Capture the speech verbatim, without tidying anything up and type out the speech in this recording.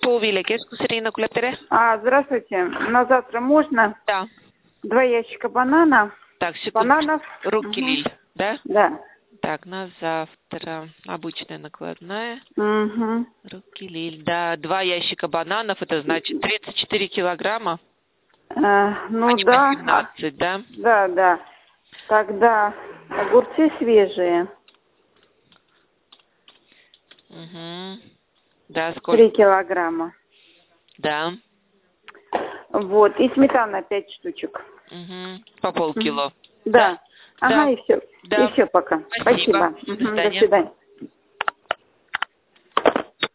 полвилля кескусерина кулептере. А, здравствуйте. На завтра можно? Да. Два ящика банана. Так, секунду. Бананов. Руки Угу. лиль, да? Да. Так, на завтра обычная накладная. Угу. Руки лиль. Да, два ящика бананов, это значит тридцать четыре килограмма. А, ну Они да. по семнадцать, да? Да, да. Тогда огурцы свежие. Угу. Да, сколько? Три килограмма. Да. Вот. И сметана пять штучек. Угу. По полкило. Да. Да? Ага, Да. и все. Да. И все пока. Спасибо. Спасибо. До Угу, до свидания. свидания.